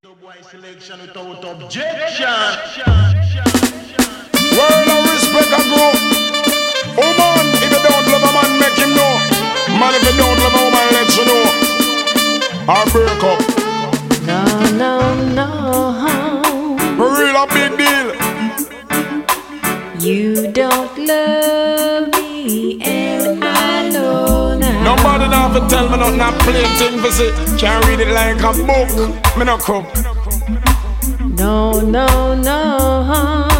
The boy selection without objection. Word of respect and grow. Oh man, if you don't love a man, make him know. Man, if you don't love a woman, let you know. Or break up. No. Real a big deal. You don't love me, and I know now. Nobody now to tell me nothing, not plain thing for say. Can't read it like a book. Me no cook. No.